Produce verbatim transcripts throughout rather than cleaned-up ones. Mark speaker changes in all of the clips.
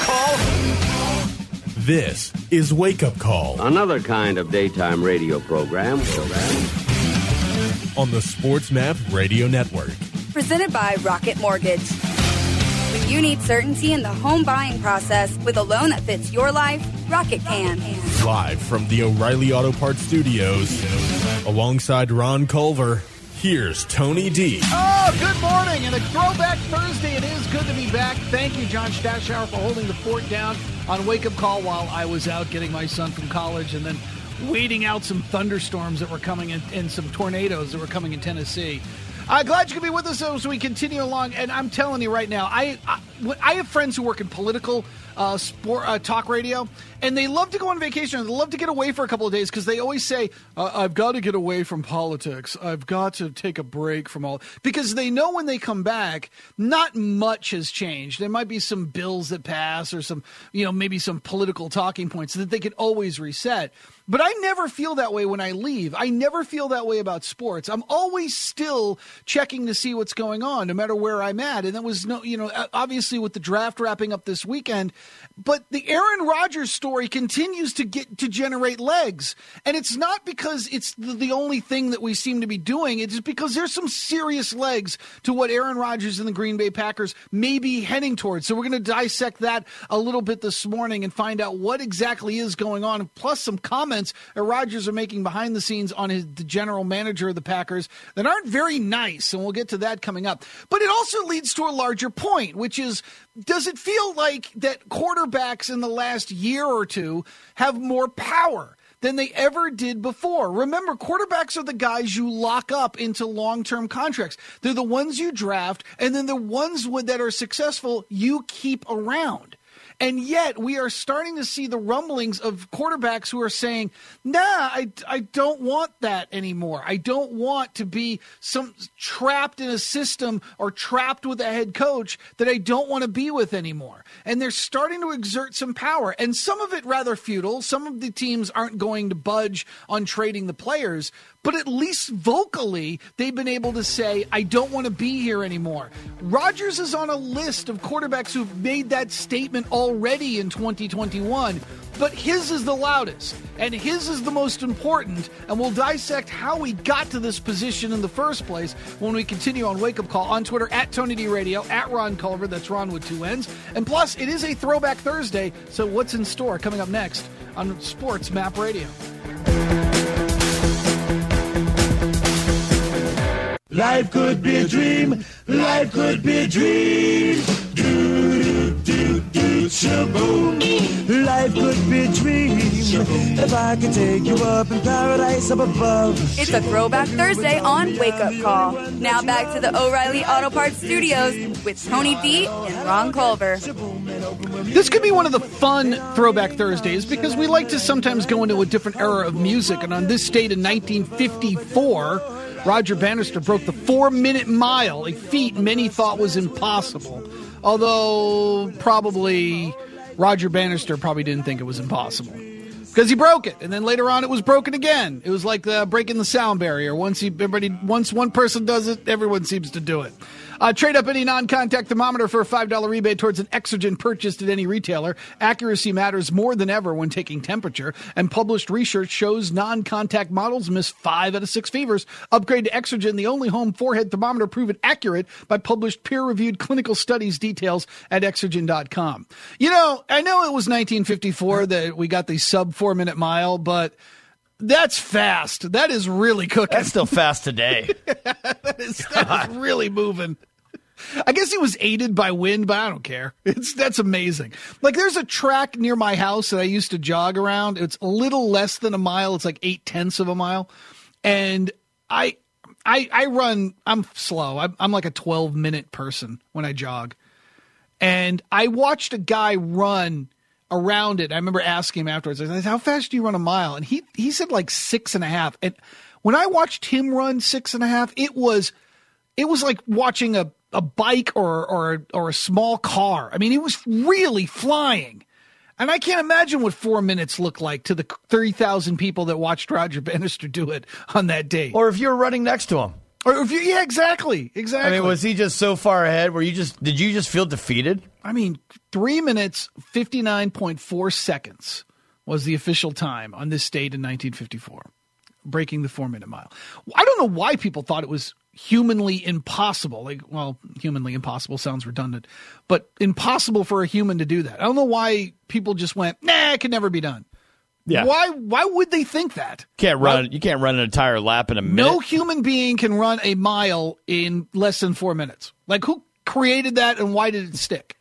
Speaker 1: call? This is Wake Up Call.
Speaker 2: Another kind of daytime radio program. program.
Speaker 1: On the Sports Map Radio Network.
Speaker 3: Presented by Rocket Mortgage. When you need certainty in the home buying process with a loan that fits your life, Rocket can.
Speaker 1: Live from the O'Reilly Auto Parts Studios, alongside Ron Culver, here's Tony D.
Speaker 4: Oh, good morning, and a Throwback Thursday. It is good to be back. Thank you, John Stashauer, for holding the fort down on Wake Up Call while I was out getting my son from college and then waiting out some thunderstorms that were coming in and some tornadoes that were coming in Tennessee. I'm uh, glad you could be with us as we continue along. And I'm telling you right now, I I, I have friends who work in political uh, sport uh, talk radio, and they love to go on vacation. They love to get away for a couple of days because they always say, uh, I've got to get away from politics. I've got to take a break from all. Because they know when they come back, not much has changed. There might be some bills that pass or some, you know, maybe some political talking points that they can always reset. But I never feel that way when I leave. I never feel that way about sports. I'm always still checking to see what's going on, no matter where I'm at. And that was no, you know, obviously with the draft wrapping up this weekend. But the Aaron Rodgers story continues to get to generate legs. And it's not because it's the, the only thing that we seem to be doing. It's just because there's some serious legs to what Aaron Rodgers and the Green Bay Packers may be heading towards. So we're going to dissect that a little bit this morning and find out what exactly is going on, plus some comments that Rodgers are making behind the scenes on his the general manager of the Packers that aren't very nice, and we'll get to that coming up. But it also leads to a larger point, which is, does it feel like that quarterbacks in the last year or two have more power than they ever did before? Remember, quarterbacks are the guys you lock up into long-term contracts. They're the ones you draft, and then the ones that are successful you keep around. And yet we are starting to see the rumblings of quarterbacks who are saying, nah, I, I don't want that anymore. I don't want to be some trapped in a system or trapped with a head coach that I don't want to be with anymore. And they're starting to exert some power. And some of it rather futile. Some of the teams aren't going to budge on trading the players. But at least vocally, they've been able to say, I don't want to be here anymore. Rodgers is on a list of quarterbacks who've made that statement already in twenty twenty-one, but his is the loudest, and his is the most important, and we'll dissect how he got to this position in the first place when we continue on Wake Up Call on Twitter, at Tony D Radio, at Ron Culver, that's Ron with two N's. And plus, it is a Throwback Thursday, so what's in store coming up next on Sports Map Radio?
Speaker 5: Life could be a dream. Life could be a dream. Do, do, do, do, shaboom. Life could be a dream. If I could take you up in paradise up above.
Speaker 3: It's a Throwback Thursday on Wake Up Call. Now back to the O'Reilly Auto Parts Studios with Tony D and Ron Culver.
Speaker 4: This could be one of the fun Throwback Thursdays because we like to sometimes go into a different era of music. And on this date in nineteen fifty-four, Roger Bannister broke the four-minute mile, a feat many thought was impossible. Although probably Roger Bannister probably didn't think it was impossible. Because he broke it, and then later on it was broken again. It was like the breaking the sound barrier. Once he, everybody, once one person does it, everyone seems to do it. Uh, trade up any non-contact thermometer for a five dollars rebate towards an Exergen purchased at any retailer. Accuracy matters more than ever when taking temperature, and published research shows non-contact models miss five out of six fevers. Upgrade to Exergen, the only home forehead thermometer proven accurate by published peer-reviewed clinical studies. Details at Exergen dot com. You know, I know it was nineteen fifty-four that we got the sub-four-minute mile, but that's fast. That is really cooking.
Speaker 6: That's still fast today.
Speaker 4: that, is, that is really moving. I guess he was aided by wind, but I don't care. It's that's amazing. Like, there's a track near my house that I used to jog around. It's a little less than a mile. It's like eight tenths of a mile. And I I, I run, I'm slow. I'm, I'm like a twelve minute person when I jog. And I watched a guy run around it. I remember asking him afterwards, I said, how fast do you run a mile? And he, he said like six and a half. And when I watched him run six and a half, it was, it was like watching a, a bike or, or, or a small car. I mean, it was really flying. And I can't imagine what four minutes looked like to the thirty thousand people that watched Roger Bannister do it on that day.
Speaker 6: Or if you were running next to him.
Speaker 4: Or if you, yeah, exactly, exactly.
Speaker 6: I mean, was he just so far ahead where you just, did you just feel defeated?
Speaker 4: I mean, three minutes, fifty-nine point four seconds was the official time on this date in nineteen fifty-four, breaking the four-minute mile. I don't know why people thought it was humanly impossible. Like, well, humanly impossible sounds redundant, but impossible for a human to do that. I don't know why people just went, nah, it can never be done.
Speaker 6: Yeah.
Speaker 4: Why Why would they think that?
Speaker 6: Can't run.
Speaker 4: Why?
Speaker 6: You can't run an entire lap in a minute.
Speaker 4: No human being can run a mile in less than four minutes. Like, who created that and why did it stick?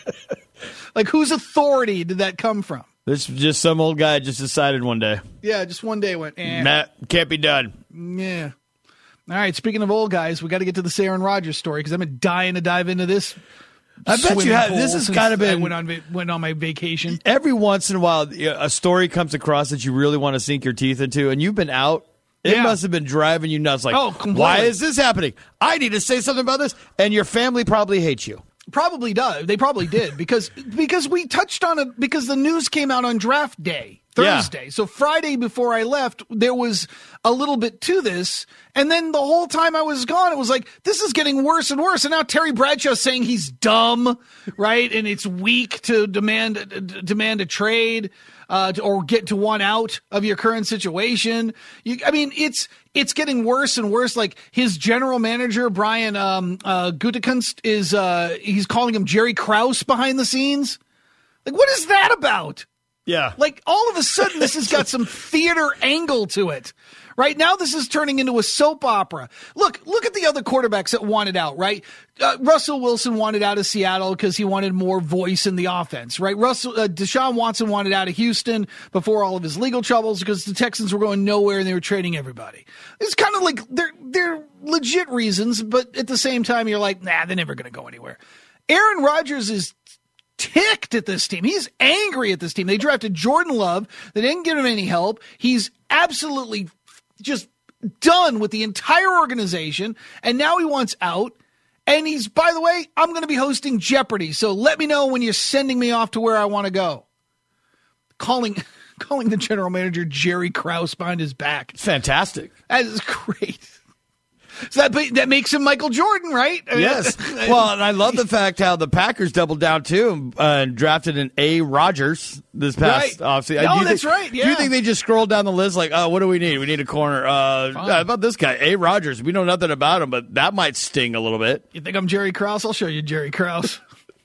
Speaker 4: Like, whose authority did that come from?
Speaker 6: This is just some old guy just decided one day.
Speaker 4: Yeah, just one day went, eh.
Speaker 6: Nah, can't be done.
Speaker 4: Yeah. All right, speaking of old guys, we got to get to this Aaron Rodgers story because I've been dying to dive into this.
Speaker 6: I bet you have. This has kind of been.
Speaker 4: I went on, va- went on my vacation.
Speaker 6: Every once in a while, a story comes across that you really want to sink your teeth into, and you've been out. It
Speaker 4: Yeah.
Speaker 6: must have been driving you nuts. Like,
Speaker 4: Oh, completely.
Speaker 6: why is this happening? I need to say something about this. And your family probably hates you.
Speaker 4: Probably does. They probably did because because we touched on it because the news came out on draft day, Thursday.
Speaker 6: Yeah.
Speaker 4: So Friday before I left, there was a little bit to this. And then the whole time I was gone, it was like, this is getting worse and worse. And now Terry Bradshaw's saying he's dumb, right? And it's weak to demand uh, demand a trade. Uh, to, or get to one out of your current situation. You, I mean, it's it's getting worse and worse. Like his general manager, Brian um, uh, Gutekunst, is uh, he's calling him Jerry Krause behind the scenes. Like, what is that about?
Speaker 6: Yeah.
Speaker 4: Like, all of a sudden, this has got some theater angle to it. Right now, this is turning into a soap opera. Look, look at the other quarterbacks that wanted out, right? Uh, Russell Wilson wanted out of Seattle because he wanted more voice in the offense, right? Russell, uh, Deshaun Watson wanted out of Houston before all of his legal troubles because the Texans were going nowhere and they were trading everybody. It's kind of like they're they're legit reasons, but at the same time, you're like, nah, they're never going to go anywhere. Aaron Rodgers is ticked at this team. He's angry at this team. They drafted Jordan Love. They didn't give him any help. He's absolutely just done with the entire organization, and now he wants out. And he's, by the way, I'm going to be hosting Jeopardy, so let me know when you're sending me off to where I want to go. Calling calling the general manager Jerry Krause behind his back.
Speaker 6: Fantastic.
Speaker 4: That is great. So that that makes him Michael Jordan, right? I mean,
Speaker 6: Yes. Well, and I love the fact how the Packers doubled down, too, uh, and drafted an A. Rodgers this past
Speaker 4: Right.
Speaker 6: offseason.
Speaker 4: No,
Speaker 6: Do you
Speaker 4: that's
Speaker 6: think-
Speaker 4: right,
Speaker 6: Do you
Speaker 4: yeah.
Speaker 6: think they just scrolled down the list like, oh, what do we need? We need a corner. Uh, how about this guy, A. Rodgers? We know nothing about him, but that might sting a little bit.
Speaker 4: You think I'm Jerry Krause? I'll show you Jerry Krause.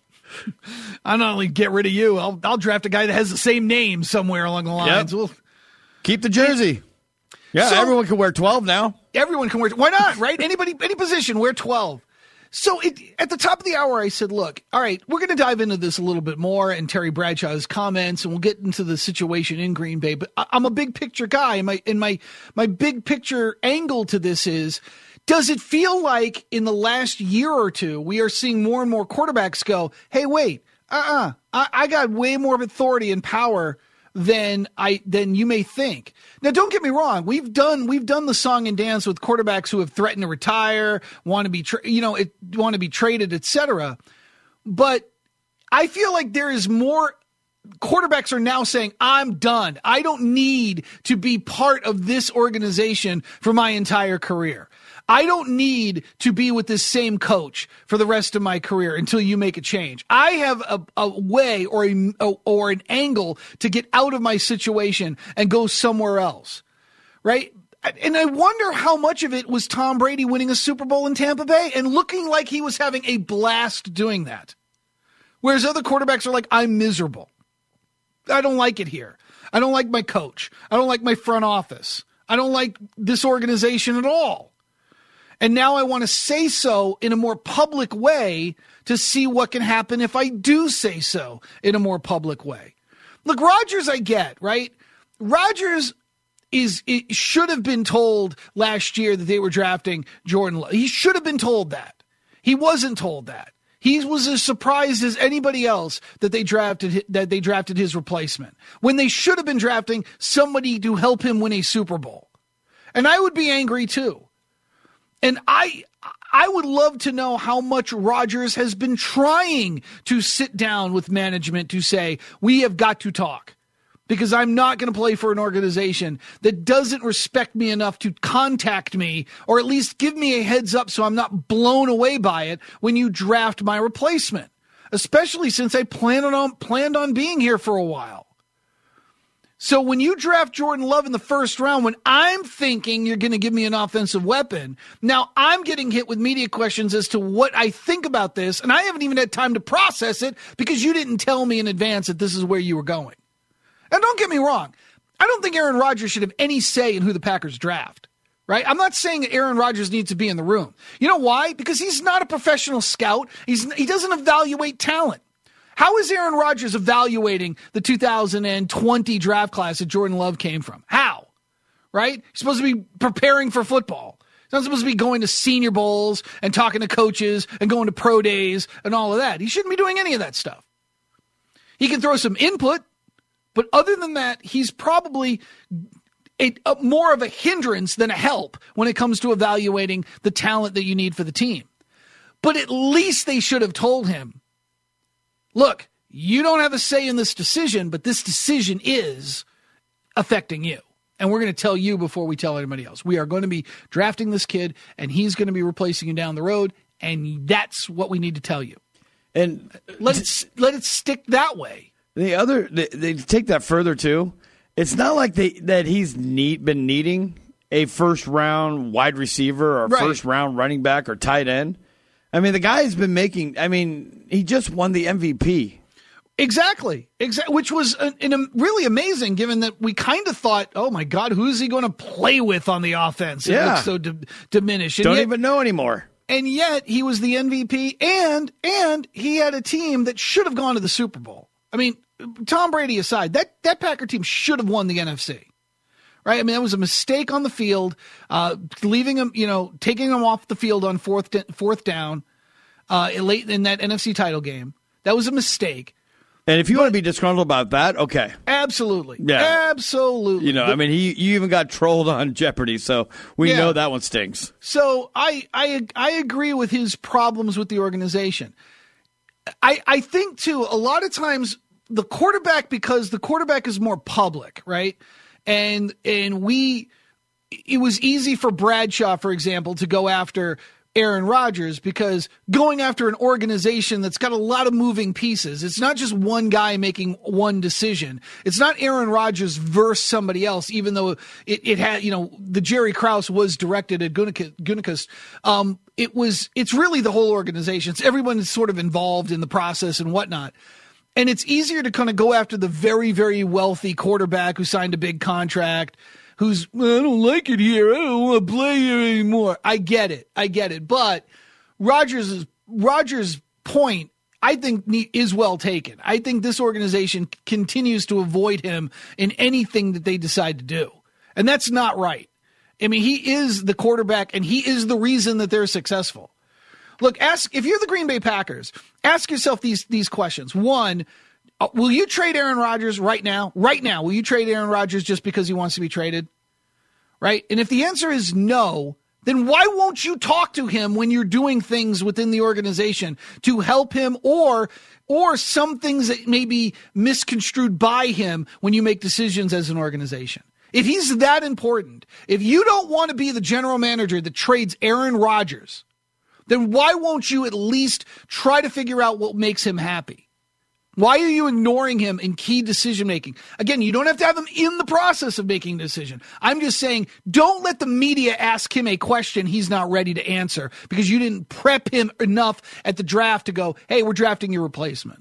Speaker 4: I'll not only get rid of you, I'll, I'll draft a guy that has the same name somewhere along the lines.
Speaker 6: Yep.
Speaker 4: We'll,
Speaker 6: Keep the jersey. Yeah,
Speaker 4: So-
Speaker 6: everyone can wear twelve now.
Speaker 4: everyone can wear. Why not? Right? Anybody, any position, wear twelve. So it, at the top of the hour, I said, look, all right, we're going to dive into this a little bit more and Terry Bradshaw's comments, and we'll get into the situation in Green Bay. But I, I'm a big picture guy, and my and my my big picture angle to this is, does it feel like in the last year or two we are seeing more and more quarterbacks go, hey, wait, uh-uh, I, I got way more of authority and power than I than you may think. Now, don't get me wrong. We've done we've done the song and dance with quarterbacks who have threatened to retire, want to be tra- you know it, want to be traded, et cetera. But I feel like there is more. Quarterbacks are now saying, "I'm done. I don't need to be part of this organization for my entire career. I don't need to be with this same coach for the rest of my career until you make a change. I have a, a way or a, or an angle to get out of my situation and go somewhere else." Right? And I wonder how much of it was Tom Brady winning a Super Bowl in Tampa Bay and looking like he was having a blast doing that. Whereas other quarterbacks are like, I'm miserable. I don't like it here. I don't like my coach. I don't like my front office. I don't like this organization at all. And now I want to say so in a more public way to see what can happen if I do say so in a more public way. Look, Rodgers, I get, right? Rodgers is it should have been told last year that they were drafting Jordan Love. He should have been told that. He wasn't told that. He was as surprised as anybody else that they drafted that they drafted his replacement when they should have been drafting somebody to help him win a Super Bowl. And I would be angry too. And I I would love to know how much Rodgers has been trying to sit down with management to say, we have got to talk. Because I'm not going to play for an organization that doesn't respect me enough to contact me or at least give me a heads up so I'm not blown away by it when you draft my replacement. especially since I planned on planned on being here for a while. So when you draft Jordan Love in the first round, when I'm thinking you're going to give me an offensive weapon, now I'm getting hit with media questions as to what I think about this, and I haven't even had time to process it because you didn't tell me in advance that this is where you were going. And don't get me wrong, I don't think Aaron Rodgers should have any say in who the Packers draft, right? I'm not saying that Aaron Rodgers needs to be in the room. You know why? Because he's not a professional scout. He's, he doesn't evaluate talent. How is Aaron Rodgers evaluating the two thousand twenty draft class that Jordan Love came from? How? Right? He's supposed to be preparing for football. He's not supposed to be going to senior bowls and talking to coaches and going to pro days and all of that. He shouldn't be doing any of that stuff. He can throw some input, but other than that, he's probably a, a, more of a hindrance than a help when it comes to evaluating the talent that you need for the team. But at least they should have told him, look, you don't have a say in this decision, but this decision is affecting you. And we're going to tell you before we tell anybody else. We are going to be drafting this kid, and he's going to be replacing you down the road, and that's what we need to tell you.
Speaker 6: And
Speaker 4: let it, let it stick that way.
Speaker 6: The other, they, they take that further, too. It's not like they that he's need, been needing a first-round wide receiver or a
Speaker 4: Right.
Speaker 6: first-round running back or tight end. I mean, the guy's been making – I mean, he just won the M V P.
Speaker 4: Exactly. Exactly. Which was an, an, really amazing given that we kind of thought, oh, my God, who is he going to play with on the offense? It
Speaker 6: Yeah.
Speaker 4: looks so d- diminished. And
Speaker 6: Don't
Speaker 4: yet,
Speaker 6: even know anymore.
Speaker 4: And yet he was the M V P, and and he had a team that should have gone to the Super Bowl. I mean, Tom Brady aside, that, that Packer team should have won the N F C. Right? I mean, that was a mistake on the field, uh, leaving him, you know, taking him off the field on fourth fourth down uh, late in that N F C title game. That was a mistake.
Speaker 6: And if you but, want to be disgruntled about that, okay.
Speaker 4: Absolutely.
Speaker 6: Yeah.
Speaker 4: Absolutely.
Speaker 6: You know,
Speaker 4: but,
Speaker 6: I mean, he you even got trolled on Jeopardy, so we
Speaker 4: yeah.
Speaker 6: know that one stinks.
Speaker 4: So I, I I agree with his problems with the organization. I I think, too, a lot of times the quarterback, because the quarterback is more public, right? And and we, it was easy for Bradshaw, for example, to go after Aaron Rodgers because going after an organization that's got a lot of moving pieces. It's not just one guy making one decision. It's not Aaron Rodgers versus somebody else, even though it, it had, you know, the Jerry Krause was directed at Gutekunst. Um, it was, it's really the whole organization. It's everyone is sort of involved in the process and whatnot. And it's easier to kind of go after the very, very wealthy quarterback who signed a big contract, who's, well, I don't like it here. I don't want to play here anymore. I get it. I get it. But Rodgers' Rodgers' point, I think, is well taken. I think this organization continues to avoid him in anything that they decide to do. And that's not right. I mean, he is the quarterback, and he is the reason that they're successful. Look, ask if you're the Green Bay Packers, ask yourself these these questions. One, uh, will you trade Aaron Rodgers right now? Right now, will you trade Aaron Rodgers just because he wants to be traded? Right? And if the answer is no, then why won't you talk to him when you're doing things within the organization to help him, or or some things that may be misconstrued by him when you make decisions as an organization? If he's that important, if you don't want to be the general manager that trades Aaron Rodgers, then why won't you at least try to figure out what makes him happy? Why are you ignoring him in key decision-making? Again, you don't have to have him in the process of making a decision. I'm just saying, don't let the media ask him a question he's not ready to answer because you didn't prep him enough at the draft to go, hey, we're drafting your replacement.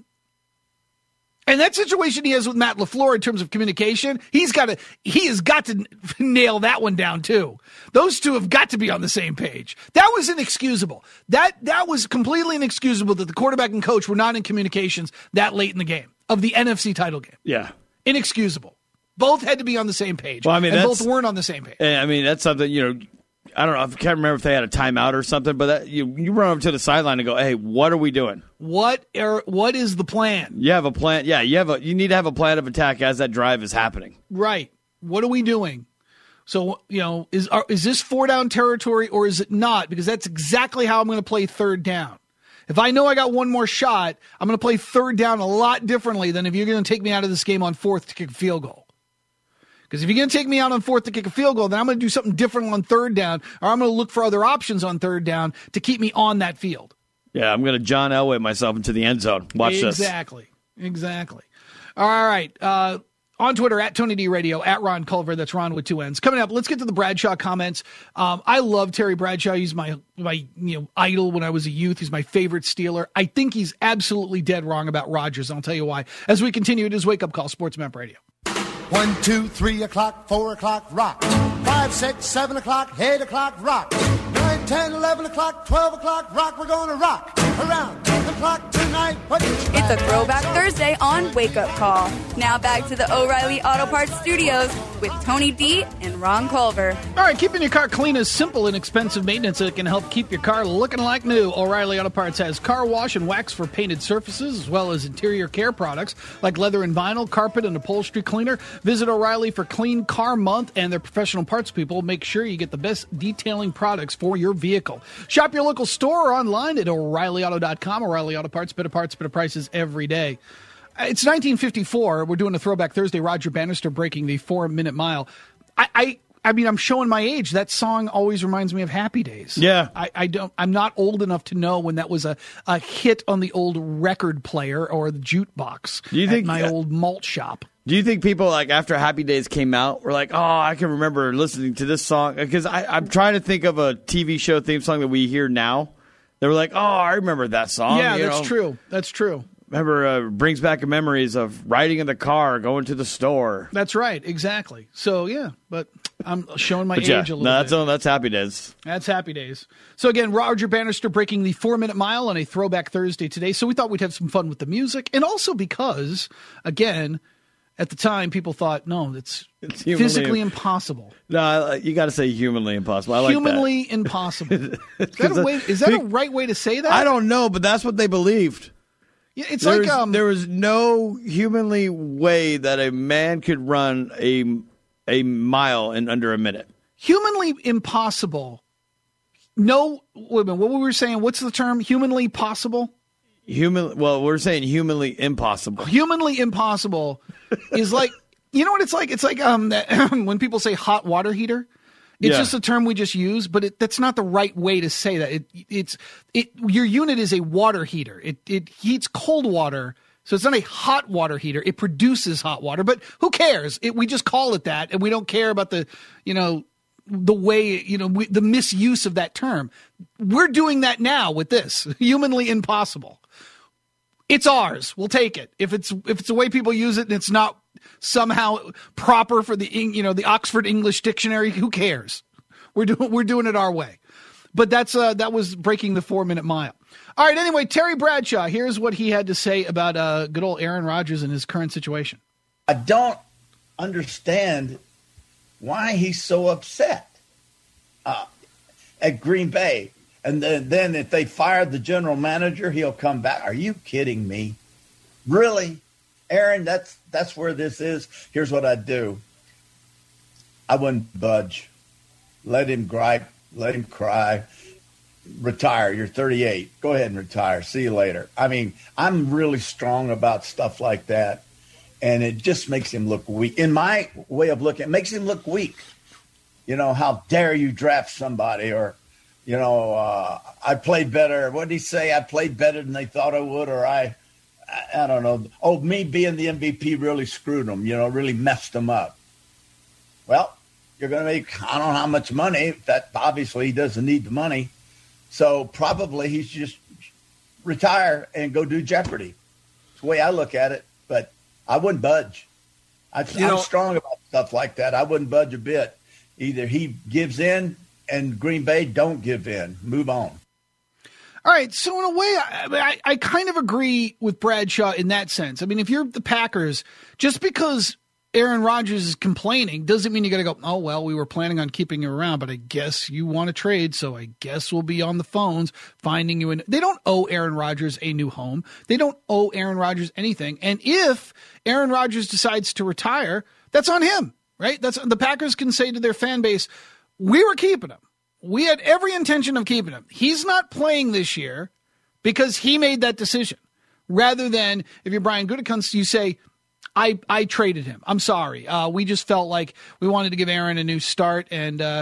Speaker 4: And that situation he has with Matt LaFleur in terms of communication, he's got to, he has got to nail that one down too. Those two have got to be on the same page. That was inexcusable. That that was completely inexcusable that the quarterback and coach were not in communications that late in the game of the N F C title game.
Speaker 6: Yeah,
Speaker 4: inexcusable. Both had to be on the same page.
Speaker 6: Well, I mean,
Speaker 4: and
Speaker 6: both
Speaker 4: weren't on the same page.
Speaker 6: I mean, that's something, you know. I don't know. I can't remember if they had a timeout or something, but that, you you run over to the sideline and go, "Hey, what are we doing?
Speaker 4: What are, what is the plan?"
Speaker 6: You have a plan. Yeah, you have a you need to have a plan of attack as that drive is happening.
Speaker 4: Right. What are we doing? So, you know, is are, is this four down territory or is it not? Because that's exactly how I'm going to play third down. If I know I got one more shot, I'm going to play third down a lot differently than if you're going to take me out of this game on fourth to kick a field goal. Because if you're going to take me out on fourth to kick a field goal, then I'm going to do something different on third down, or I'm going to look for other options on third down to keep me on that field.
Speaker 6: Yeah, I'm going to John Elway myself into the end zone. Watch
Speaker 4: exactly.
Speaker 6: this.
Speaker 4: Exactly. Exactly. All right. Uh, on Twitter, at Tony D Radio, at Ron Culver. That's Ron with two N's. Coming up, let's get to the Bradshaw comments. Um, I love Terry Bradshaw. He's my my you know idol when I was a youth. He's my favorite Steeler. I think he's absolutely dead wrong about Rodgers. I'll tell you why. As we continue, it is Wake Up Call, Sports Map Radio.
Speaker 7: One, two, three o'clock, four o'clock, rock. Five, six, seven o'clock, eight o'clock, rock. Nine, ten, eleven o'clock, twelve o'clock, rock. We're going to rock around the clock tonight.
Speaker 3: It's a Throwback Thursday on Wake Up Call. Now back to the O'Reilly Auto Parts Studios with Tony D and Ron Culver.
Speaker 4: All right, keeping your car clean is simple and expensive maintenance that can help keep your car looking like new. O'Reilly Auto Parts has car wash and wax for painted surfaces, as well as interior care products like leather and vinyl, carpet, and upholstery cleaner. Visit O'Reilly for Clean Car Month, and their professional parts people make sure you get the best detailing products for your vehicle. Shop your local store or online at O'Reilly Auto dot com. O'Reilly Auto Parts, better parts, better prices every day. It's nineteen fifty-four. We're doing a Throwback Thursday. Roger Bannister breaking the four-minute mile. I, I, I mean, I'm showing my age. That song always reminds me of Happy Days.
Speaker 6: Yeah,
Speaker 4: I, I don't. I'm not old enough to know when that was a, a hit on the old record player or the jukebox.
Speaker 6: Do you think
Speaker 4: at my
Speaker 6: uh,
Speaker 4: old malt shop?
Speaker 6: Do you think people, like, after Happy Days came out, were like, oh, I can remember listening to this song? Because I'm trying to think of a T V show theme song that we hear now. They were like, oh, I remember that song.
Speaker 4: Yeah,
Speaker 6: you
Speaker 4: that's
Speaker 6: know?
Speaker 4: true. That's true.
Speaker 6: Remember, uh, brings back memories of riding in the car, going to the store.
Speaker 4: That's right, exactly. So, yeah, but I'm showing my
Speaker 6: but
Speaker 4: age
Speaker 6: yeah,
Speaker 4: a little
Speaker 6: no, that's,
Speaker 4: bit.
Speaker 6: that's Happy Days.
Speaker 4: That's Happy Days. So, again, Roger Bannister breaking the four-minute mile on a Throwback Thursday today. So we thought we'd have some fun with the music. And also because, again, at the time, people thought, no, it's,
Speaker 6: It's
Speaker 4: physically impossible.
Speaker 6: No, you got to say humanly impossible. I like
Speaker 4: Humanly
Speaker 6: that.
Speaker 4: impossible. Is that, a way, is that a right way to say that?
Speaker 6: I don't know, but that's what they believed.
Speaker 4: Yeah, it's
Speaker 6: there
Speaker 4: like
Speaker 6: was,
Speaker 4: um,
Speaker 6: there was no humanly way that a man could run a a mile in under a minute.
Speaker 4: Humanly impossible. No, wait a minute. What were we saying? What's the term? Humanly possible?
Speaker 6: Human. Well, we're saying humanly impossible.
Speaker 4: Humanly impossible is like, you know what it's like? It's like um that, when people say hot water heater. It's
Speaker 6: Yeah.
Speaker 4: just a term we just use, but it, that's not the right way to say that. It, it's it. Your unit is a water heater. It it heats cold water, so it's not a hot water heater. It produces hot water, but who cares? It, we just call it that, and we don't care about the you know the way you know we, the misuse of that term. We're doing that now with this humanly impossible. It's ours. We'll take it if it's if it's the way people use it, and it's not somehow proper for the you know the Oxford English Dictionary. Who cares? We're doing we're doing it our way. But that's uh, that was breaking the four minute mile. All right. Anyway, Terry Bradshaw. Here's what he had to say about uh, good old Aaron Rodgers and his current situation.
Speaker 8: I don't understand why he's so upset uh, at Green Bay. And then, then if they fired the general manager, he'll come back. Are you kidding me? Really? Aaron, that's that's where this is. Here's what I'd do. I wouldn't budge. Let him gripe. Let him cry. Retire. You're thirty-eight. Go ahead and retire. See you later. I mean, I'm really strong about stuff like that. And it just makes him look weak. In my way of looking, it makes him look weak. You know, how dare you draft somebody or, you know, uh, I played better. What did he say? I played better than they thought I would, or I, I, I don't know. Oh, me being the M V P really screwed them, you know, really messed them up. Well, you're going to make, I don't know how much money. That obviously he doesn't need the money. So probably he should just retire and go do Jeopardy. It's the way I look at it, but I wouldn't budge. I, I'm
Speaker 6: know,
Speaker 8: strong about stuff like that. I wouldn't budge a bit. Either he gives in and Green Bay don't give in. Move on.
Speaker 4: All right, so in a way, I, I, I kind of agree with Bradshaw in that sense. I mean, if you're the Packers, just because Aaron Rodgers is complaining doesn't mean you got to go, oh, well, we were planning on keeping you around, but I guess you want to trade, so I guess we'll be on the phones finding you. In. They don't owe Aaron Rodgers a new home. They don't owe Aaron Rodgers anything. And if Aaron Rodgers decides to retire, that's on him, right? That's the Packers can say to their fan base, we were keeping him. We had every intention of keeping him. He's not playing this year because he made that decision. Rather than, if you're Brian Gutekunst, you say, I, I traded him. I'm sorry. Uh, we just felt like we wanted to give Aaron a new start, and uh,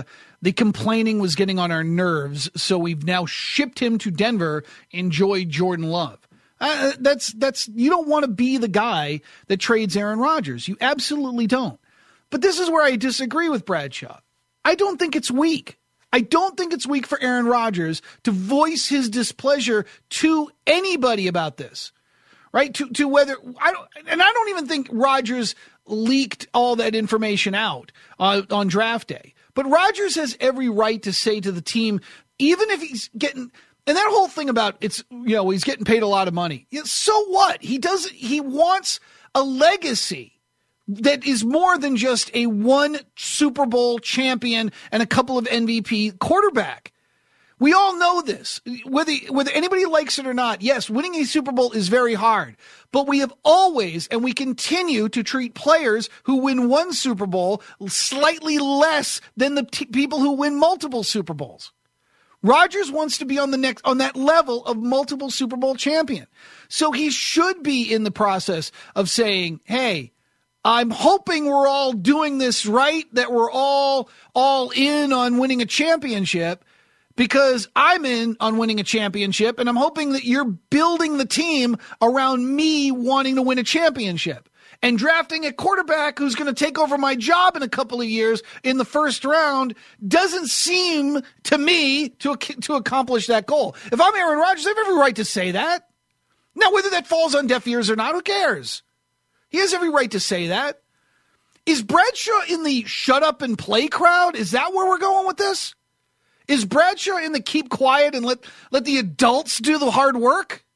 Speaker 4: The complaining was getting on our nerves, so we've now shipped him to Denver. Enjoy Jordan Love. Uh, that's that's you don't want to be the guy that trades Aaron Rodgers. You absolutely don't. But this is where I disagree with Bradshaw. I don't think it's weak. I don't think it's weak for Aaron Rodgers to voice his displeasure to anybody about this, right? To to whether I don't, and I don't even think Rodgers leaked all that information out uh, on draft day. But Rodgers has every right to say to the team, even if he's getting, and that whole thing about it's, you know, he's getting paid a lot of money. Yeah, so what? He does. He wants a legacy that is more than just a one Super Bowl champion and a couple of M V P quarterback. We all know this. Whether, whether anybody likes it or not, yes, winning a Super Bowl is very hard. But we have always, and we continue to treat players who win one Super Bowl slightly less than the t- people who win multiple Super Bowls. Rodgers wants to be on the next on that level of multiple Super Bowl champion. So he should be in the process of saying, hey, I'm hoping we're all doing this right, that we're all all in on winning a championship, because I'm in on winning a championship, and I'm hoping that you're building the team around me wanting to win a championship. And drafting a quarterback who's going to take over my job in a couple of years in the first round doesn't seem to me to, to accomplish that goal. If I'm Aaron Rodgers, I have every right to say that. Now, whether that falls on deaf ears or not, who cares? He has every right to say that. Is Bradshaw in the shut up and play crowd? Is that where we're going with this? Is Bradshaw in the keep quiet and let, let the adults do the hard work?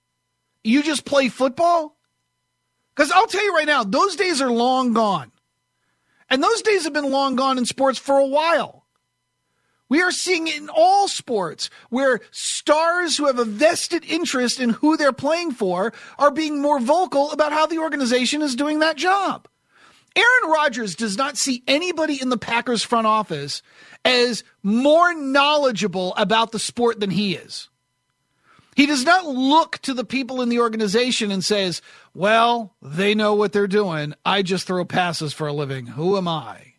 Speaker 4: You just play football? Because I'll tell you right now, those days are long gone. And those days have been long gone in sports for a while. We are seeing it in all sports where stars who have a vested interest in who they're playing for are being more vocal about how the organization is doing that job. Aaron Rodgers does not see anybody in the Packers front office as more knowledgeable about the sport than he is. He does not look to the people in the organization and says, well, they know what they're doing. I just throw passes for a living. Who am I?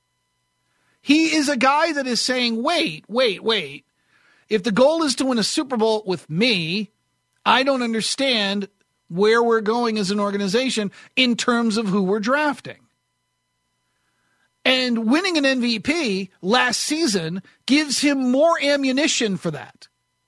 Speaker 4: He is a guy that is saying, wait, wait, wait. If the goal is to win a Super Bowl with me, I don't understand where we're going as an organization in terms of who we're drafting. And winning an M V P last season gives him more ammunition for that.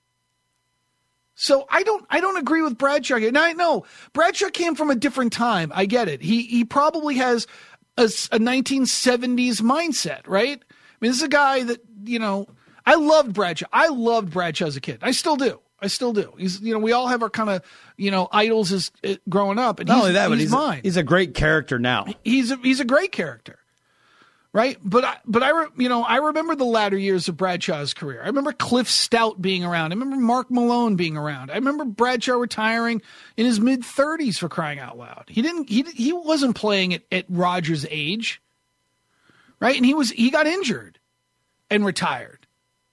Speaker 4: So I don't I don't agree with Bradshaw. Now, I know Bradshaw came from a different time. I get it. He he probably has a, a nineteen seventies mindset, right? I mean, this is a guy that, you know, I loved Bradshaw. I loved Bradshaw as a kid. I still do. I still do. He's, you know, we all have our kind of, you know, idols as uh, growing up. And
Speaker 6: Not
Speaker 4: he's,
Speaker 6: only that,
Speaker 4: he's
Speaker 6: but he's
Speaker 4: mine.
Speaker 6: A, he's a great character now.
Speaker 4: He's a, he's a great character. Right. But, I, but I, re, you know, I remember the latter years of Bradshaw's career. I remember Cliff Stout being around. I remember Mark Malone being around. I remember Bradshaw retiring in his mid thirties, for crying out loud. He didn't, he, he wasn't playing at, at Rodgers' age. Right. And he was, he got injured and retired.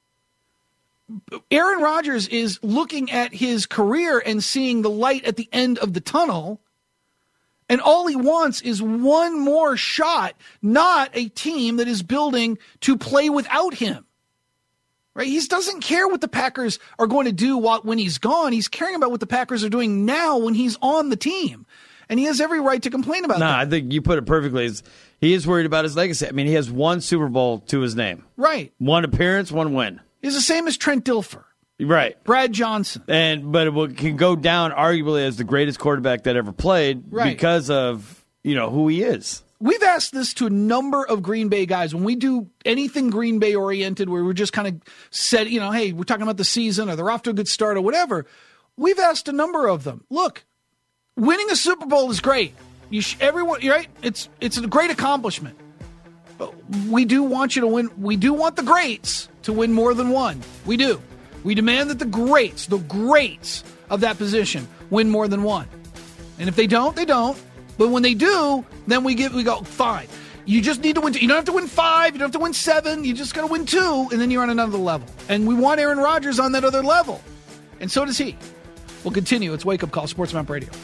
Speaker 4: Aaron Rodgers is looking at his career and seeing the light at the end of the tunnel. And all he wants is one more shot, not a team that is building to play without him. Right? He doesn't care what the Packers are going to do while, when he's gone. He's caring about what the Packers are doing now when he's on the team. And he has every right to complain about
Speaker 6: nah,
Speaker 4: that.
Speaker 6: I think you put it perfectly. He is worried about his legacy. I mean, he has one Super Bowl to his name.
Speaker 4: Right.
Speaker 6: One appearance, one win.
Speaker 4: He's the same as Trent Dilfer.
Speaker 6: Right.
Speaker 4: Brad Johnson.
Speaker 6: And but it will, can go down arguably as the greatest quarterback that ever played
Speaker 4: right.
Speaker 6: because of, you know, who he is.
Speaker 4: We've asked this to a number of Green Bay guys. When we do anything Green Bay oriented where we're just kind of said, you know, hey, we're talking about the season or they're off to a good start or whatever, we've asked a number of them. Look, winning a Super Bowl is great. You sh- everyone, you're right? It's it's a great accomplishment. But we do want you to win. We do want the greats to win more than one. We do. We demand that the greats, the greats of that position, win more than one. And if they don't, they don't. But when they do, then we give we go, fine. You just need to win two. You don't have to win five. You don't have to win seven. You just got to win two, and then you're on another level. And we want Aaron Rodgers on that other level. And so does he. We'll continue. It's Wake Up Call, Sports Map Radio.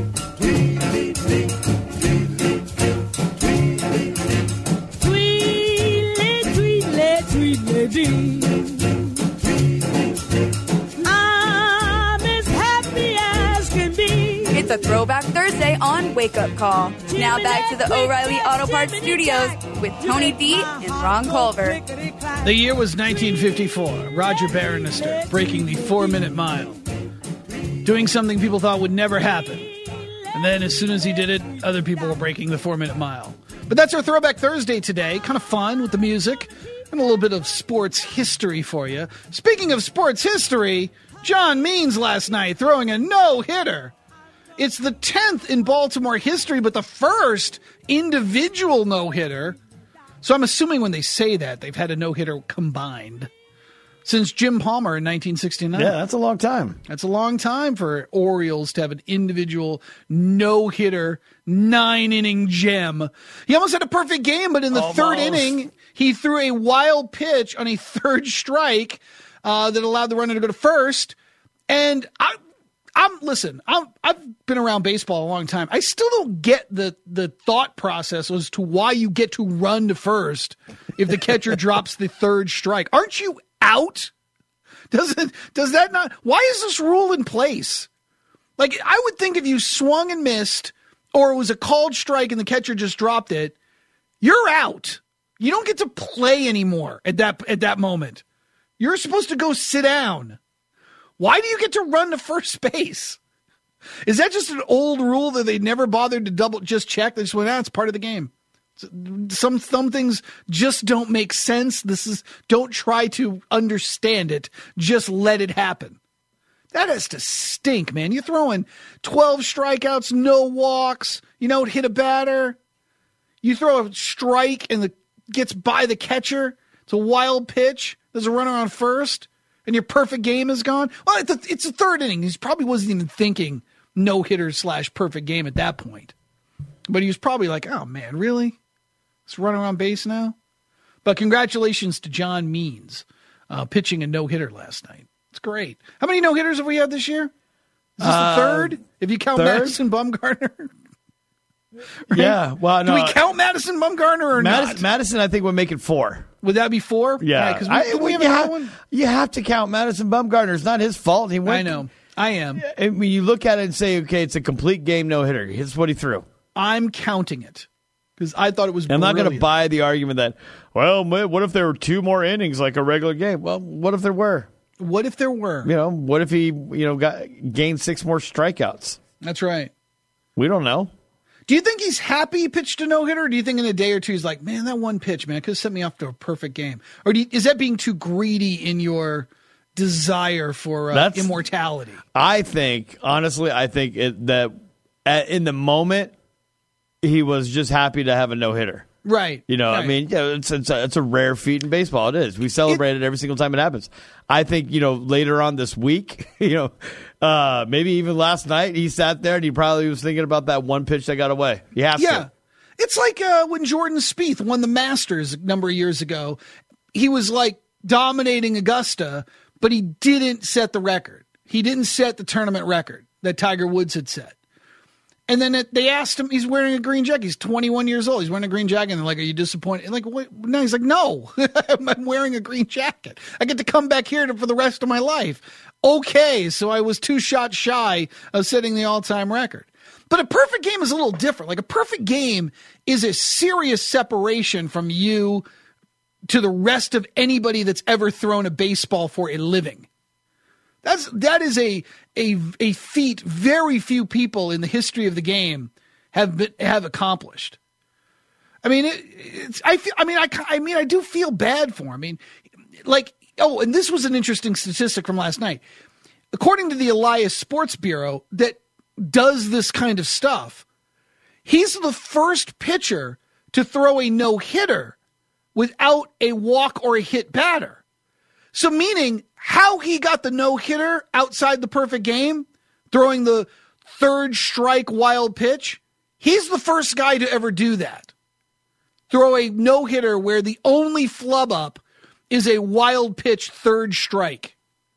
Speaker 5: Sweet
Speaker 3: with a Throwback Thursday on Wake Up Call. Now back to the O'Reilly Auto Parts Studios with Tony D and Ron Culver.
Speaker 4: The year was nineteen fifty-four. Roger Bannister breaking the four-minute mile. Doing something people thought would never happen. And then as soon as he did it, other people were breaking the four-minute mile. But that's our Throwback Thursday today. Kind of fun with the music and a little bit of sports history for you. Speaking of sports history, John Means last night throwing a no-hitter. It's the tenth in Baltimore history, but the first individual no-hitter. So I'm assuming when they say that, they've had a no-hitter combined since Jim Palmer in nineteen sixty-nine.
Speaker 6: Yeah, that's a long time.
Speaker 4: That's a long time for Orioles to have an individual no-hitter, nine-inning gem. He almost had a perfect game, but in the
Speaker 6: Almost.
Speaker 4: third inning, he threw a wild pitch on a third strike uh, that allowed the runner to go to first. And I, I'm listen. I'm, I've been around baseball a long time. I still don't get the the thought process as to why you get to run to first if the catcher drops the third strike. Aren't you out? Does it, does that not? Why is this rule in place? Like, I would think if you swung and missed, or it was a called strike and the catcher just dropped it, you're out. You don't get to play anymore at that at that moment. You're supposed to go sit down. Why do you get to run to first base? Is that just an old rule that they never bothered to double just check? They just went, ah, it's part of the game. Some some things just don't make sense. This is don't try to understand it. Just let it happen. That has to stink, man. You're throwing twelve strikeouts, no walks. You don't hit a batter. You throw a strike and it gets by the catcher. It's a wild pitch. There's a runner on first, and your perfect game is gone. Well, it's a, it's a third inning. He probably wasn't even thinking no hitter slash perfect game at that point. But he was probably like, oh man, really? It's running around base now. But congratulations to John Means uh, pitching a no-hitter last night. It's great. How many no-hitters have we had this year? Is this
Speaker 6: Uh,
Speaker 4: the third? If you count
Speaker 6: third?
Speaker 4: Madison Bumgarner? Right?
Speaker 6: Yeah. Well, no.
Speaker 4: Do we count Madison Bumgarner or
Speaker 6: Madison,
Speaker 4: not?
Speaker 6: Madison, I think we'll make it four.
Speaker 4: Would that be four?
Speaker 6: Yeah.
Speaker 4: Because
Speaker 6: I-
Speaker 4: we, we have
Speaker 6: you,
Speaker 4: another
Speaker 6: have,
Speaker 4: one.
Speaker 6: you have to count Madison Bumgarner. It's not his fault. He went.
Speaker 4: I know. I am.
Speaker 6: I mean, you look at it and say, okay, it's a complete game no-hitter. Here's what he threw.
Speaker 4: I'm counting it because I thought it was
Speaker 6: I'm not going to
Speaker 4: brilliant.
Speaker 6: buy the argument that, well, what if there were two more innings like a regular game? Well, what if there were?
Speaker 4: What if there were?
Speaker 6: You know, what if he, you know, got gained six more strikeouts?
Speaker 4: That's right.
Speaker 6: We don't know.
Speaker 4: Do you think he's happy he pitched a no-hitter, or do you think in a day or two he's like, man, that one pitch, man, could have sent me off to a perfect game? Or do you, is that being too greedy in your desire for uh,
Speaker 6: That's-
Speaker 4: immortality?
Speaker 6: I think, honestly, I think it, that at, in the moment, he was just happy to have a no-hitter.
Speaker 4: Right.
Speaker 6: You know,
Speaker 4: right.
Speaker 6: I mean, yeah, it's, it's, a, it's a rare feat in baseball. It is. We celebrate it, it every single time it happens. I think, you know, later on this week, you know, uh, maybe even last night, he sat there and he probably was thinking about that one pitch that got away. You have
Speaker 4: yeah.
Speaker 6: to.
Speaker 4: It's like uh, when Jordan Spieth won the Masters a number of years ago. He was like dominating Augusta, but he didn't set the record. He didn't set the tournament record that Tiger Woods had set. And then it, they asked him, he's wearing a green jacket. He's twenty-one years old. He's wearing a green jacket. And they're like, are you disappointed? And like, what? No, he's like, no, I'm wearing a green jacket. I get to come back here to, for the rest of my life. Okay, so I was two shots shy of setting the all-time record. But a perfect game is a little different. Like a perfect game is a serious separation from you to the rest of anybody that's ever thrown a baseball for a living. That's that is a a a feat very few people in the history of the game have been, have accomplished. I mean, it, it's I feel, I mean I I mean I do feel bad for him. I mean, like oh, and this was an interesting statistic from last night. According to the Elias Sports Bureau that does this kind of stuff, he's the first pitcher to throw a no-hitter without a walk or a hit batter. So meaning how he got the no-hitter outside the perfect game, throwing the third strike wild pitch, he's the first guy to ever do that. Throw a no-hitter where the only flub up is a wild pitch third strike.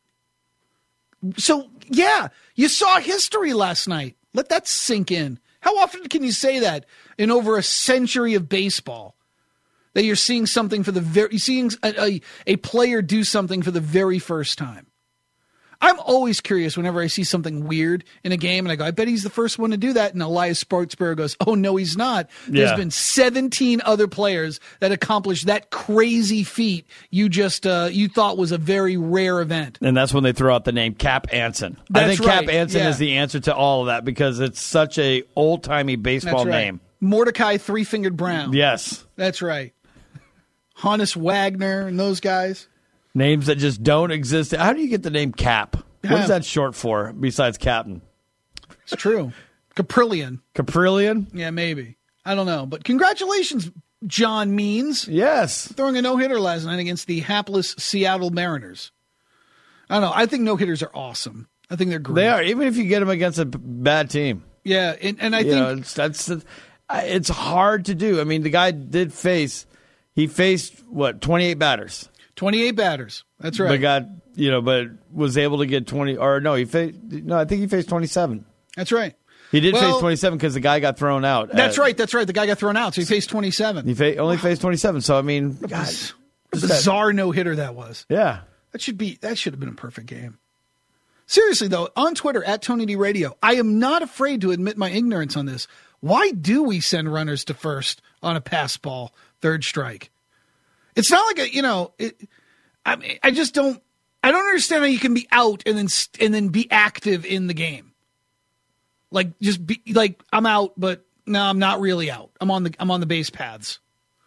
Speaker 4: So, yeah, you saw history last night. Let that sink in. How often can you say that in over a century of baseball? That you're seeing something for the very, you're seeing a, a, a player do something for the very first time. I'm always curious whenever I see something weird in a game, and I go, I bet he's the first one to do that. And Elias Sparksburg goes, oh, no, he's not. There's
Speaker 6: Yeah.
Speaker 4: been seventeen other players that accomplished that crazy feat you just uh, you thought was a very rare event.
Speaker 6: And that's when they throw out the name Cap Anson. I
Speaker 4: That's
Speaker 6: think Cap
Speaker 4: right,
Speaker 6: Anson
Speaker 4: yeah.
Speaker 6: is the answer to all of that because it's such a old-timey baseball
Speaker 4: That's right.
Speaker 6: name.
Speaker 4: Mordecai Three-Fingered Brown.
Speaker 6: Yes.
Speaker 4: That's right. Hannes Wagner and those guys.
Speaker 6: Names that just don't exist. How do you get the name Cap? What
Speaker 4: Yeah.
Speaker 6: is that short for besides Captain?
Speaker 4: It's true. Caprillion.
Speaker 6: Caprillion?
Speaker 4: Yeah, maybe. I don't know. But congratulations, John Means.
Speaker 6: Yes.
Speaker 4: Throwing a no-hitter last night against the hapless Seattle Mariners. I don't know. I think no-hitters are awesome. I think they're great.
Speaker 6: They are, even if you get them against a b- bad team.
Speaker 4: Yeah, and, and I
Speaker 6: You
Speaker 4: think
Speaker 6: know, it's, that's it's hard to do. I mean, the guy did face, he faced, what, twenty-eight batters.
Speaker 4: twenty-eight batters. That's right.
Speaker 6: But got, you know, but was able to get twenty, or no, he faced, no, I think he faced twenty-seven.
Speaker 4: That's right.
Speaker 6: He did
Speaker 4: Well,
Speaker 6: face twenty-seven because the guy got thrown out.
Speaker 4: That's
Speaker 6: Uh,
Speaker 4: right. That's right. The guy got thrown out, so he faced twenty-seven.
Speaker 6: He fa- only faced twenty-seven. So, I mean,
Speaker 4: What a
Speaker 6: God,
Speaker 4: biz- what a bizarre no-hitter that was.
Speaker 6: yeah.
Speaker 4: That should be. That should have been a perfect game. Seriously, though, on Twitter, at Tony D Radio, I am not afraid to admit my ignorance on this. Why do we send runners to first on a pass ball, third strike? It's not like a, you know, it, I mean, I just don't, I don't understand how you can be out and then, st- and then be active in the game. Like, just be, like, I'm out, but no, I'm not really out. I'm on the, I'm on the base paths.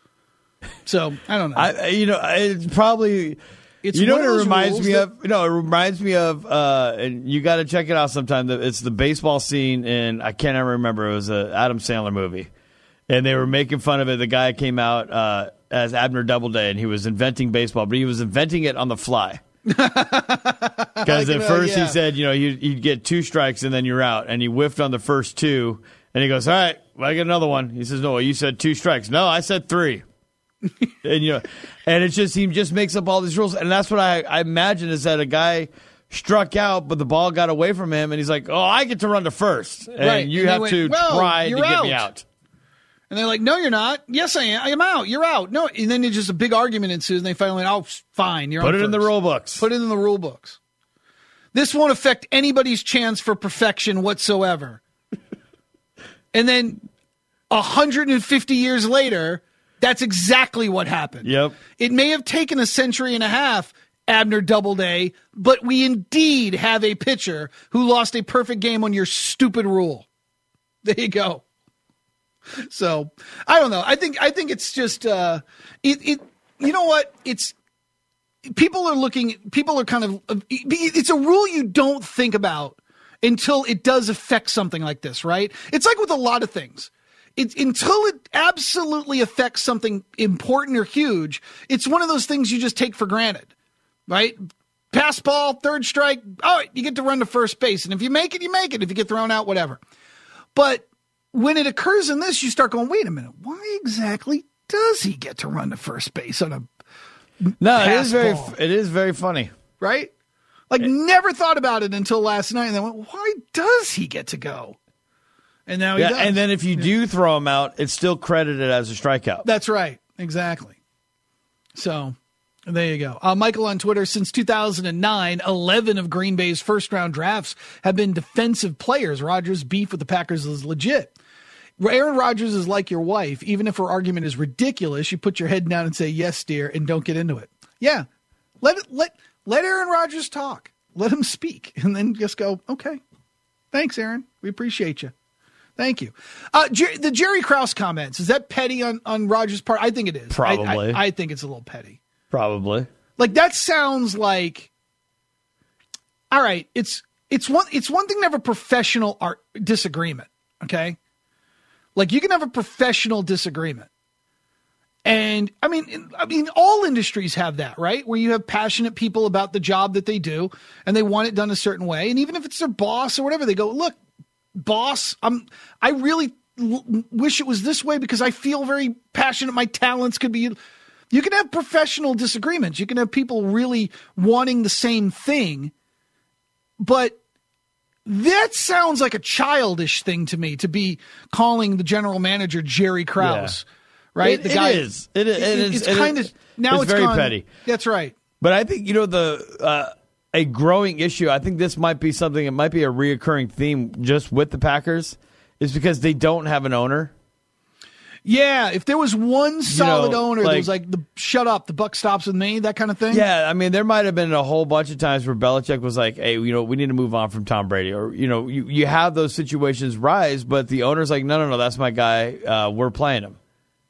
Speaker 4: So, I don't know.
Speaker 6: I, you know, it's probably,
Speaker 4: It's
Speaker 6: you know
Speaker 4: one
Speaker 6: what
Speaker 4: of
Speaker 6: it
Speaker 4: those
Speaker 6: reminds
Speaker 4: rules
Speaker 6: me
Speaker 4: that-
Speaker 6: of? No, it reminds me of, uh, and you got to check it out sometime. It's the baseball scene in, I can't ever remember, it was an Adam Sandler movie. And they were making fun of it. The guy came out uh, as Abner Doubleday, and he was inventing baseball, but he was inventing it on the fly. Because
Speaker 4: Like,
Speaker 6: at
Speaker 4: uh,
Speaker 6: first
Speaker 4: yeah.
Speaker 6: he said, you know, you'd, you'd get two strikes and then you're out. And he whiffed on the first two. And he goes, all right, well, I get another one. He says, no, you said two strikes. No, I said three. and you know, and it's just, he just makes up all these rules. And that's what I, I imagine is that a guy struck out, but the ball got away from him. And he's like, oh, I get to run to first. And
Speaker 4: Right.
Speaker 6: you
Speaker 4: And they
Speaker 6: have
Speaker 4: went,
Speaker 6: to
Speaker 4: "Well,
Speaker 6: try to
Speaker 4: you're
Speaker 6: get me
Speaker 4: out."
Speaker 6: out.
Speaker 4: And they're like, no, you're not. Yes, I am. I am out. You're out. No. And then it's just a big argument ensues, and they finally went, oh, fine. You're
Speaker 6: Put
Speaker 4: on
Speaker 6: it in the
Speaker 4: first.
Speaker 6: rule books.
Speaker 4: Put it in the rule books. This won't affect anybody's chance for perfection whatsoever. And then one hundred fifty years later, that's exactly what happened.
Speaker 6: Yep.
Speaker 4: It may have taken a century and a half, Abner Doubleday, but we indeed have a pitcher who lost a perfect game on your stupid rule. There you go. So I don't know. I think I think it's just uh, it. It you know what? It's people are looking. People are kind of. It's a rule you don't think about until it does affect something like this, right? It's like with a lot of things. It, until it absolutely affects something important or huge, it's one of those things you just take for granted, right? Pass ball, third strike. All right, you get to run to first base, and if you make it, you make it. If you get thrown out, whatever. But when it occurs in this, you start going, wait a minute, why exactly does he get to run to first base on a
Speaker 6: No, it
Speaker 4: pass
Speaker 6: is very,
Speaker 4: ball?
Speaker 6: it is very funny.
Speaker 4: Right? Like, never thought about it until last night, and then went, why does he get to go? And now he
Speaker 6: Yeah,
Speaker 4: does.
Speaker 6: and then if you do throw him out, it's still credited as a strikeout.
Speaker 4: That's right. Exactly. So there you go. Uh, Michael on Twitter, since two thousand nine, eleven of Green Bay's first-round drafts have been defensive players. Rodgers' beef with the Packers is legit. Aaron Rodgers is like your wife. Even if her argument is ridiculous, you put your head down and say, yes, dear, and don't get into it. Yeah. Let it, let, let Aaron Rodgers talk. Let him speak. And then just go, okay. Thanks, Aaron. We appreciate you. Thank you. Uh, Jer- the Jerry Krause comments, is that petty on, on Rodgers' part? I think it is. I-
Speaker 6: Probably.
Speaker 4: I, I think it's a little petty.
Speaker 6: Probably.
Speaker 4: Like, that sounds like, all right, it's it's one it's one thing to have a professional art disagreement, okay? Like, you can have a professional disagreement. And I mean, I mean, all industries have that, right? Where you have passionate people about the job that they do and they want it done a certain way. And even if it's their boss or whatever, they go, look, boss, I'm, I really l- wish it was this way because I feel very passionate. My talents could be, you can have professional disagreements. You can have people really wanting the same thing, but that sounds like a childish thing to me, to be calling the general manager Jerry Krause,
Speaker 6: Yeah.
Speaker 4: right?
Speaker 6: It,
Speaker 4: the
Speaker 6: it
Speaker 4: guy,
Speaker 6: is. It, it, it is.
Speaker 4: It's
Speaker 6: it
Speaker 4: kind
Speaker 6: is,
Speaker 4: of now
Speaker 6: it's
Speaker 4: it's
Speaker 6: very
Speaker 4: gone,
Speaker 6: petty.
Speaker 4: That's right.
Speaker 6: But I think, you know, the uh, a growing issue. I think this might be something, it might be a reoccurring theme just with the Packers, is because they don't have an owner.
Speaker 4: Yeah, if there was one solid
Speaker 6: you know,
Speaker 4: owner
Speaker 6: like,
Speaker 4: that was like, the shut up, the buck stops with me, that kind of thing.
Speaker 6: Yeah, I mean, there might have been a whole bunch of times where Belichick was like, hey, you know, we need to move on from Tom Brady. Or, you know, you, you have those situations rise, but the owner's like, no, no, no, that's my guy. Uh, we're playing him.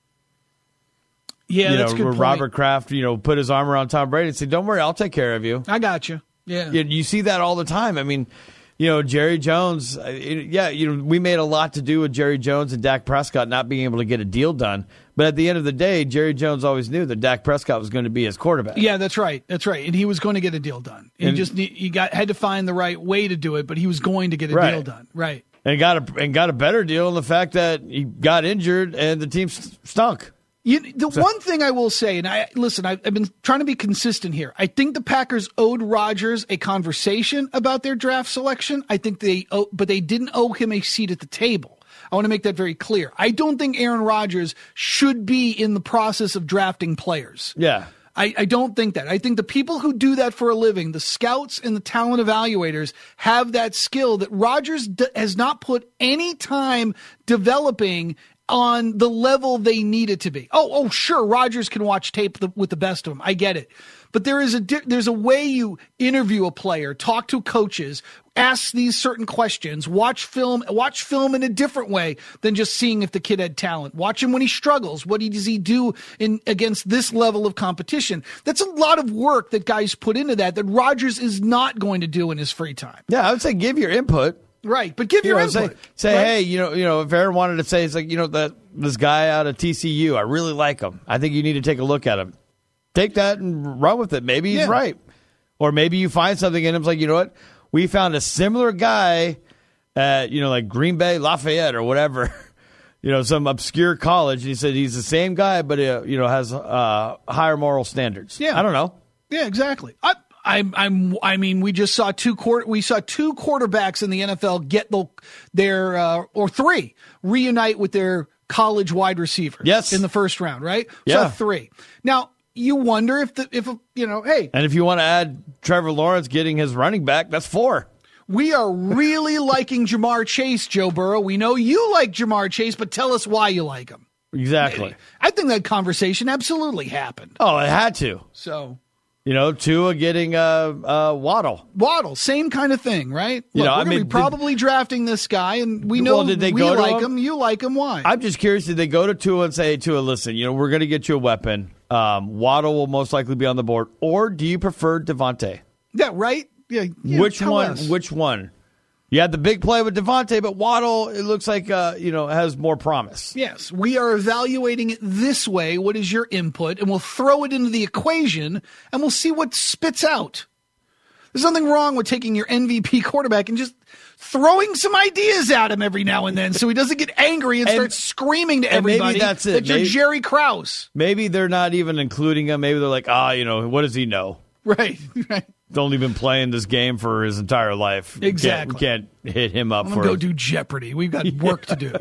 Speaker 4: Yeah,
Speaker 6: you
Speaker 4: that's
Speaker 6: know,
Speaker 4: a good
Speaker 6: where
Speaker 4: point.
Speaker 6: Robert Kraft, you know, put his arm around Tom Brady and said, don't worry, I'll take care of you.
Speaker 4: I got you. Yeah.
Speaker 6: You, you see that all the time. I mean, you know, Jerry Jones, uh, it, yeah, you know, we made a lot to do with Jerry Jones and Dak Prescott not being able to get a deal done. But at the end of the day, Jerry Jones always knew that Dak Prescott was going to be his quarterback.
Speaker 4: Yeah, that's right. That's right. And he was going to get a deal done. He
Speaker 6: And-
Speaker 4: just need, he got had to find the right way to do it, but he was going to get a
Speaker 6: Right.
Speaker 4: deal done. Right.
Speaker 6: And got a and got a better deal in the fact that he got injured and the team st- stunk.
Speaker 4: You, the one thing I will say, and I listen, I've, I've been trying to be consistent here. I think the Packers owed Rodgers a conversation about their draft selection. I think they, owe, but they didn't owe him a seat at the table. I want to make that very clear. I don't think Aaron Rodgers should be in the process of drafting players.
Speaker 6: Yeah.
Speaker 4: I, I don't think that. I think the people who do that for a living, the scouts and the talent evaluators, have that skill that Rodgers d- has not put any time developing on the level they need it to be. Oh, oh, sure, Rodgers can watch tape the, with the best of them. I get it. But there is a di- there's a way you interview a player, talk to coaches, ask these certain questions, watch film, watch film in a different way than just seeing if the kid had talent. Watch him when he struggles. What he, does he do in against this level of competition? That's a lot of work that guys put into that that Rodgers is not going to do in his free time.
Speaker 6: Yeah, I would say give your input.
Speaker 4: Right, but give
Speaker 6: You
Speaker 4: your
Speaker 6: know,
Speaker 4: input.
Speaker 6: say, say
Speaker 4: right?
Speaker 6: hey, you know, you know, if Aaron wanted to say, it's like, you know, that this guy out of T C U, I really like him. I think you need to take a look at him. Take that and run with it. Maybe he's
Speaker 4: Yeah.
Speaker 6: right. Or maybe you find something in him. It's like, you know what? We found a similar guy at, you know, like Green Bay, Lafayette or whatever, you know, some obscure college. And he said he's the same guy, but, uh, you know, has uh, higher moral standards.
Speaker 4: Yeah.
Speaker 6: I don't know.
Speaker 4: Yeah, exactly. I, I'm, I'm, I mean, we just saw two court, we saw two quarterbacks in the N F L get the, their, uh, or three reunite with their college wide receivers.
Speaker 6: Yes.
Speaker 4: In the first round, right?
Speaker 6: Yeah.
Speaker 4: So three. Now, you wonder if the, if, you know, hey,
Speaker 6: And if you want to add Trevor Lawrence getting his running back, that's four.
Speaker 4: we are really liking Jamar Chase, Joe Burrow. We know you like Jamar Chase, but tell us why you like him.
Speaker 6: Exactly.
Speaker 4: I think that conversation absolutely happened.
Speaker 6: Oh, it had to.
Speaker 4: So
Speaker 6: You know, Tua getting uh, uh, Waddle.
Speaker 4: Waddle, same kind of thing, right?
Speaker 6: You
Speaker 4: Look,
Speaker 6: know,
Speaker 4: we're
Speaker 6: I
Speaker 4: gonna
Speaker 6: mean,
Speaker 4: be
Speaker 6: did-
Speaker 4: probably drafting this guy, and we know
Speaker 6: Well, did they
Speaker 4: we
Speaker 6: go to
Speaker 4: like
Speaker 6: him?
Speaker 4: him. You like him. Why?
Speaker 6: I'm just curious, did they go to Tua and say, Tua, listen, you know, we're going to get you a weapon. Um, Waddle will most likely be on the board. Or do you prefer Devontae?
Speaker 4: yeah, right. Yeah. yeah,
Speaker 6: which
Speaker 4: tell
Speaker 6: one?
Speaker 4: us.
Speaker 6: Which one? You had the big play with Devontae, but Waddle, it looks like, uh, you know, has more promise.
Speaker 4: Yes, we are evaluating it this way. What is your input? And we'll throw it into the equation, and we'll see what spits out. There's nothing wrong with taking your M V P quarterback and just throwing some ideas at him every now and then so he doesn't get angry and,
Speaker 6: And-
Speaker 4: start screaming to
Speaker 6: and maybe
Speaker 4: everybody
Speaker 6: that's it.
Speaker 4: that you're
Speaker 6: Maybe-
Speaker 4: Jerry Krause.
Speaker 6: Maybe they're not even including him. Maybe they're like, ah, you know, what does he know?
Speaker 4: Right, right.
Speaker 6: He's only been playing this game for his entire life. We can't-
Speaker 4: Exactly.
Speaker 6: We can't, hit him up
Speaker 4: I'm
Speaker 6: for
Speaker 4: going to go do Jeopardy. We've got work to do.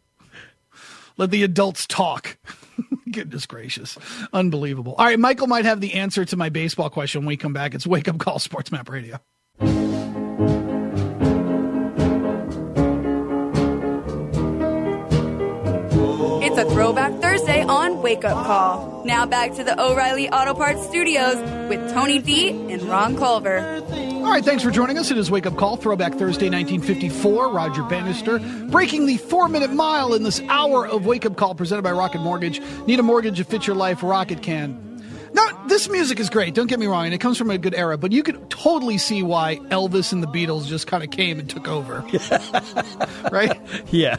Speaker 4: Let the adults talk. Goodness gracious. Unbelievable. All right, Michael might have the answer to my baseball question when we come back. It's Wake Up Call, Sports Map Radio.
Speaker 3: It's a Throwback Thursday on Wake Up Call. Now back to the O'Reilly Auto Parts Studios with Tony D and Ron Culver.
Speaker 4: All right, thanks for joining us. It is Wake Up Call, Throwback Thursday, nineteen fifty-four. Roger Bannister breaking the four-minute mile in this hour of Wake Up Call presented by Rocket Mortgage. Need a mortgage that fits your life? Rocket can. Now, this music is great. Don't get me wrong, and it comes from a good era, but you can totally see why Elvis and the Beatles just kind of came and took over. Right?
Speaker 6: Yeah.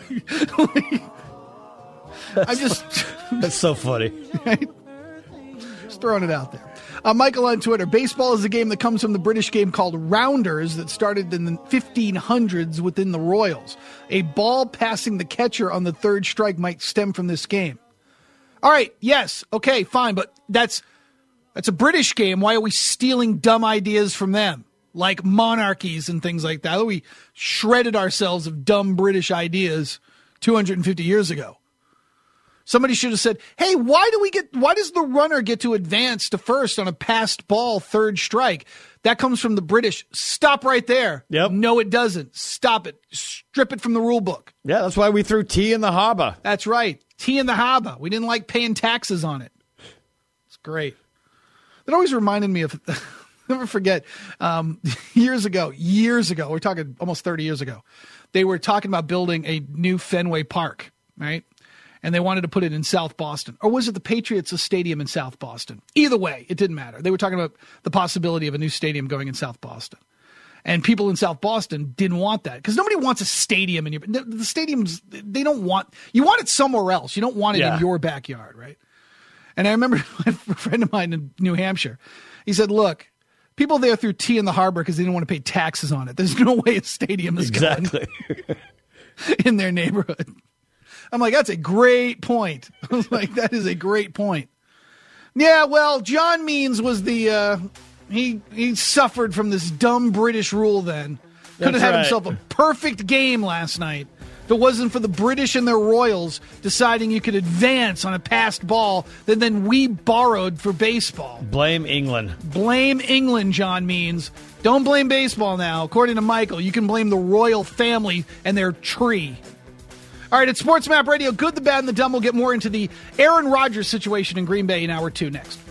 Speaker 4: I'm just,
Speaker 6: That's so funny.
Speaker 4: right? Just throwing it out there. Uh, Michael on Twitter. Baseball is a game that comes from the British game called Rounders that started in the fifteen hundreds within the Royals. A ball passing the catcher on the third strike might stem from this game. All right, yes, okay, fine, but that's that's a British game. Why are we stealing dumb ideas from them? Like monarchies and things like that. We shredded ourselves of dumb British ideas two hundred fifty years ago. Somebody should have said, hey, why do we get, why does the runner get to advance to first on a passed ball third strike? That comes from the British. Stop right there.
Speaker 6: Yep.
Speaker 4: No, it doesn't. Stop it. Strip it from the rule book.
Speaker 6: Yeah, that's why we threw tea in the harbor.
Speaker 4: That's right. Tea in the harbor. We didn't like paying taxes on it. It's great. That always reminded me of, never forget, um, years ago, years ago, we're talking almost thirty years ago, they were talking about building a new Fenway Park, right? And they wanted to put it in South Boston. Or was it the Patriots' stadium in South Boston? Either way, it didn't matter. They were talking about the possibility of a new stadium going in South Boston. And people in South Boston didn't want that because nobody wants a stadium in your, the, the stadiums, they don't want, you want it somewhere else. You don't want it
Speaker 6: yeah.
Speaker 4: in your backyard, right? And I remember a friend of mine in New Hampshire, he said, look, people there threw tea in the harbor because they didn't want to pay taxes on it. There's no way a stadium is
Speaker 6: exactly.
Speaker 4: going in their neighborhood. I'm like, that's a great point. I was like, that is a great point. Yeah, well, John Means was the, uh, he he suffered from this dumb British rule then. Could have had
Speaker 6: right.
Speaker 4: himself a perfect game last night if it wasn't for the British and their royals deciding you could advance on a passed ball that then we borrowed for baseball.
Speaker 6: Blame England.
Speaker 4: Blame England, John Means. Don't blame baseball now. According to Michael, you can blame the royal family and their tree. All right, it's Sports Map Radio. Good, the bad, and the dumb. We'll get more into the Aaron Rodgers situation in Green Bay in hour two next.